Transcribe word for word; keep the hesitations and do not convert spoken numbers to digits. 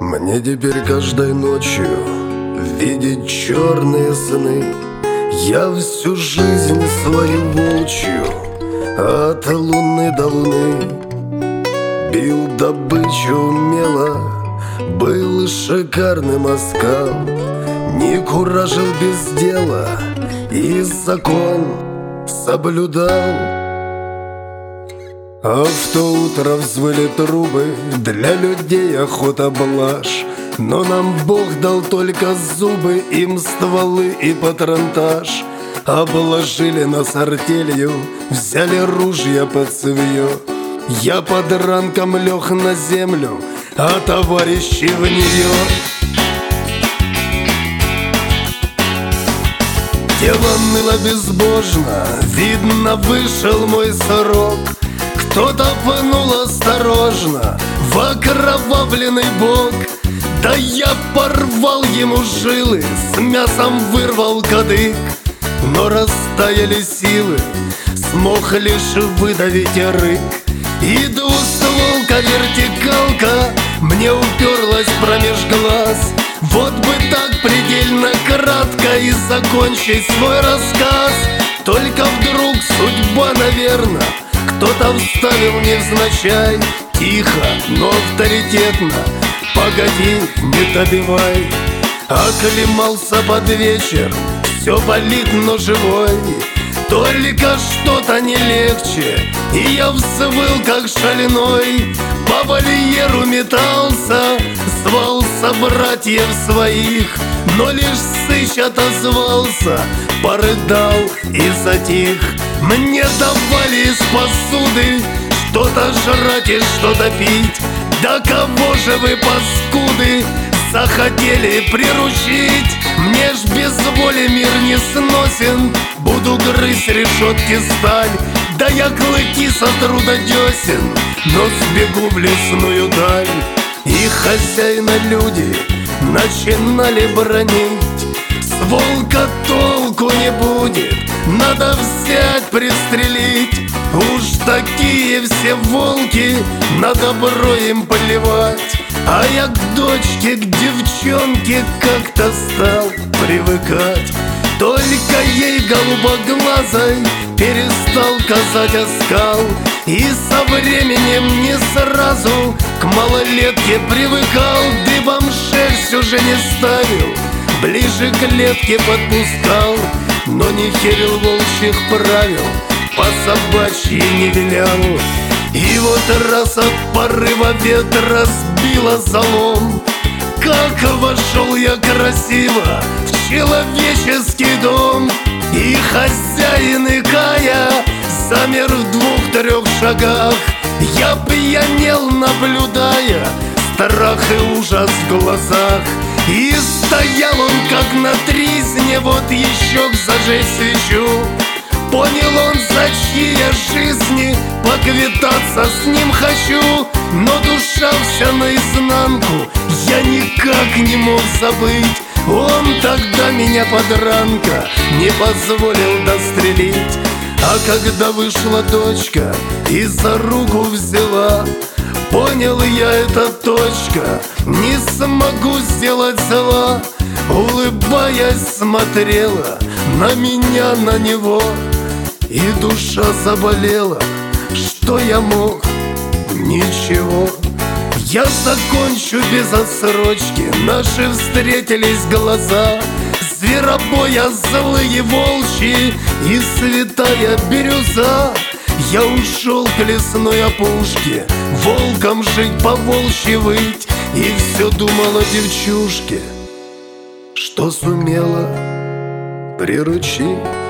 Мне теперь каждой ночью видеть черные сны. Я всю жизнь свою волчью от луны до луны бил добычу умело, был шикарным оскал, не куражил без дела и закон соблюдал. А в то утро взвыли трубы, для людей охота блажь. Но нам Бог дал только зубы, им стволы и патронтаж. Обложили нас артелью, взяли ружья под цевьё. Я под ранком лег на землю, а товарищи в нее. Тело ныло безбожно, видно, вышел мой срок. Кто-то пнул осторожно в окровавленный бок. Да я порвал ему жилы, с мясом вырвал кадык. Но растаяли силы, смог лишь выдавить рык. И двустволка вертикалка мне уперлась промеж глаз. Вот бы так предельно кратко и закончить свой рассказ. Только вдруг судьба, наверно, кто-то вставил невзначай. Тихо, но авторитетно: погоди, не добивай. Оклемался под вечер, все болит, но живой. Только что-то не легче, и я взвыл, как шальной. По вольеру метался, звал собратьев своих, но лишь сыщ отозвался, порыдал и затих. Мне давали из посуды что-то жрать и что-то пить. Да кого же вы, паскуды, захотели приручить? Мне ж без воли мир не сносен, буду грызть решетки сталь. Да я клыки сотру до десен, но сбегу в лесную даль. И хозяина люди начинали бронить: с волка толку не будет, надо взять, пристрелить. Уж такие все волки, на добро им плевать. А я к дочке, к девчонке как-то стал привыкать. Только ей голубоглазой перестал казать оскал. И со временем не сразу к малолетке привыкал. Дыбом шерсть уже не ставил, ближе к клетке подпускал. Но не херил волчьих правил, по собачьи не вилял. И вот раз от порыва ветра сбило залом, как вошел я красиво в человеческий дом. И хозяин, икая, замер в двух-трех шагах. Я пьянел, наблюдая страх и ужас в глазах. И стоял он как на тризне, вот еще б зажечь свечу. Понял он, за чьи я жизни поквитаться с ним хочу. Но душа вся наизнанку, я никак не мог забыть. Он тогда меня подранка не позволил дострелить. А когда вышла дочка и за руку взяла, понял я, это точка, не смогу сделать зла. Улыбаясь, смотрела на меня, на него, и душа заболела. Что я мог? Ничего. Я закончу без отсрочки, наши встретились глаза. Зверобоя злые волчьи и святая бирюза. Я ушел к лесной опушке, волком жить, по-волчьи выть. И все думал о девчушке, что сумела приручить.